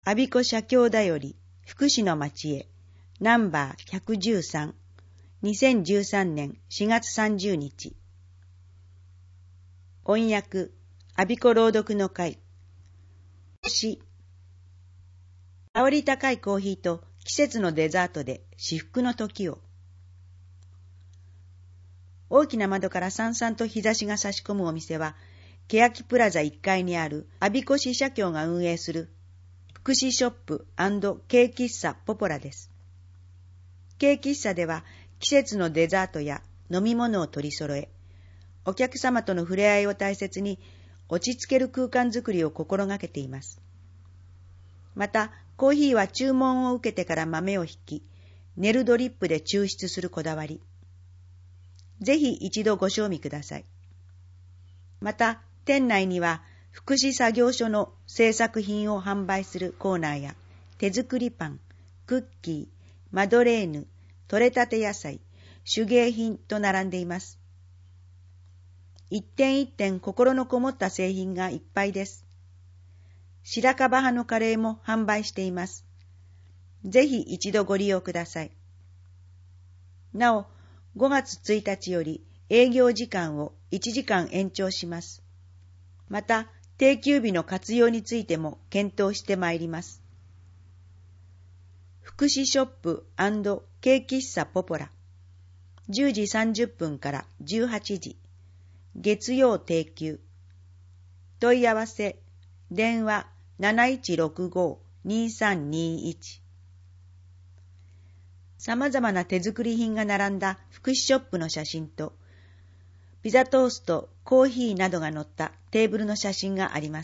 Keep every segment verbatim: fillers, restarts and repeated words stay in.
我孫子社協だより福祉の町へナンバーひゃくじゅうさん、にせんじゅうさんねんしがつさんじゅうにち。音訳我孫子朗読の会。し香り高いコーヒーと季節のデザートで至福の時を。大きな窓からさんさんと日差しが差し込むお店は、欅プラザいっかいにある我孫子市社協が運営する福祉ショップ&ケーキ喫茶ポポラです。ケーキ喫茶では季節のデザートや飲み物を取り揃え、お客様との触れ合いを大切に落ち着ける空間づくりを心がけています。また、コーヒーは注文を受けてから豆をひき、ネルドリップで抽出するこだわり。ぜひ一度ご賞味ください。また、店内には福祉作業所の製作品を販売するコーナーや、手作りパン、クッキー、マドレーヌ、取れたて野菜、手芸品と並んでいます。一点一点心のこもった製品がいっぱいです。白樺派のカレーも販売しています。ぜひ一度ご利用ください。なお、ごがつついたちより営業時間をいちじかん延長します。また、定休日の活用についても検討してまいります。福祉ショップ&ケーキ喫茶ポポラ、じゅうじさんじゅっぷんからじゅうはちじ、月曜定休。問い合わせ、電話なないちろくごーにーさんにーいち。さまざまな手作り品が並んだ福祉ショップの写真と、ピザトースト、コーヒーなどが載ったテーブルの写真があります。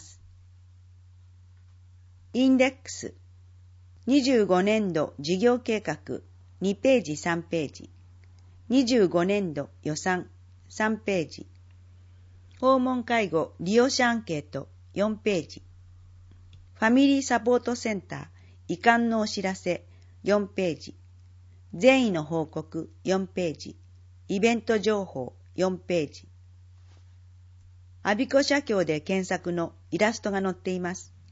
インデックス、にじゅうごねんど事業計画にページさんページ、にじゅうごねんど予算さんページ、訪問介護利用者アンケートよんページ、ファミリーサポートセンター移管のお知らせよんページ、善意の報告よんページ、イベント情報よんページ。我孫子社協で検索のイラストが載っています。